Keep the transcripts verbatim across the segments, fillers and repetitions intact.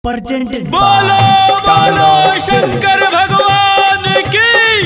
Presented बोलो बोलो शंकर भगवान की।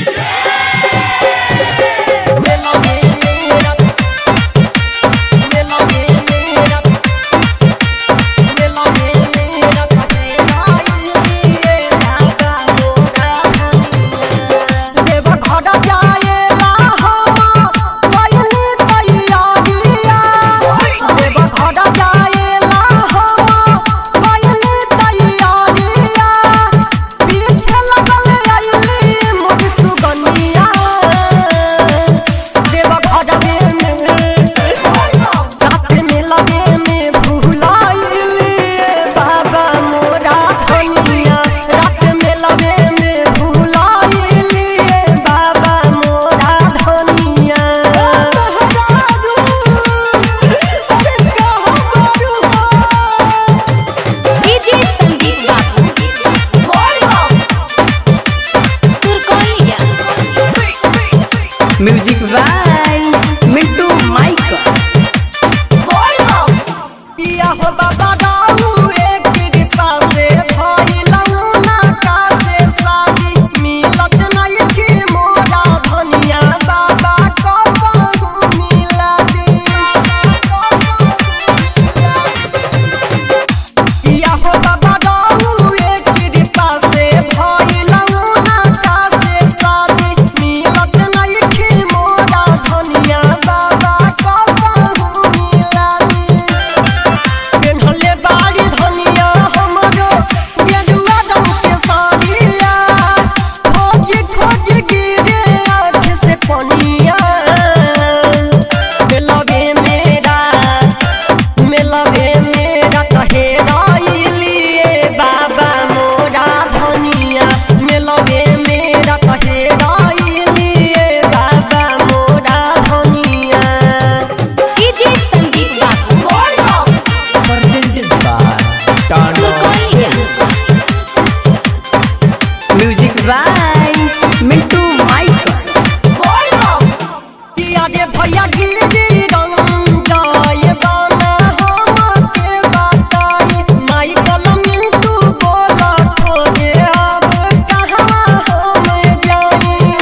Music by Mintu Mike. पिया हो बाबा गाऊ एक कृपा से भइलऊ ना का से शादी मिलत नहीं की मोरा धनिया बाबा कसम मिला दी। पिया हो बाबा गाऊ एक कृपा से भइलऊ ना का से शादी मिलत नहीं की मोरा धनिया बाबा कसम मिला दी। पेन्हले बाड़ी धनिया हमरो गेरुआ रंग के साड़िया खोज खोज गिरे आँख से पनिया। मेलवे मेरा मेलवे मेरा कहे राइलिए बाबा मोरा धनिया। मेलवे मेरा कहे राइलिए बाबा मोरा धनिया। DJ Sandeep Babu presented music by Mintu Mike. किया रे भैया गिरी रंग जाए गाना हमके बताई माई कलम तू बोला खोजे अब कहाँ हम जाई।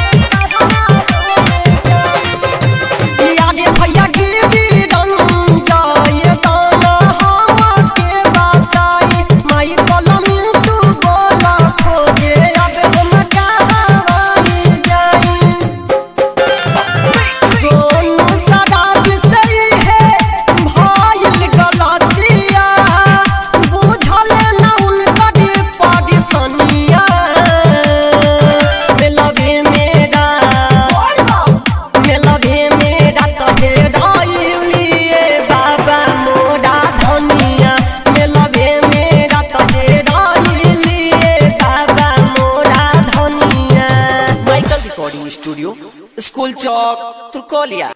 किया रे भैया गिरी रंग जाए गाना हमके बताई माई कलम तू बोला खोजे अब हम कहाँ जाई। दोनों शराब सही है भाईल गलतिया बुझल न उनकर परेशानिया। मेलवे मेरा मेलवे मेरा कहे राइलिए बाबा मोरा धनिया। मेलवे मेरा कहे राइलिए बाबा मोरा धनिया। Michael recording studio school Chowk Turkaulia.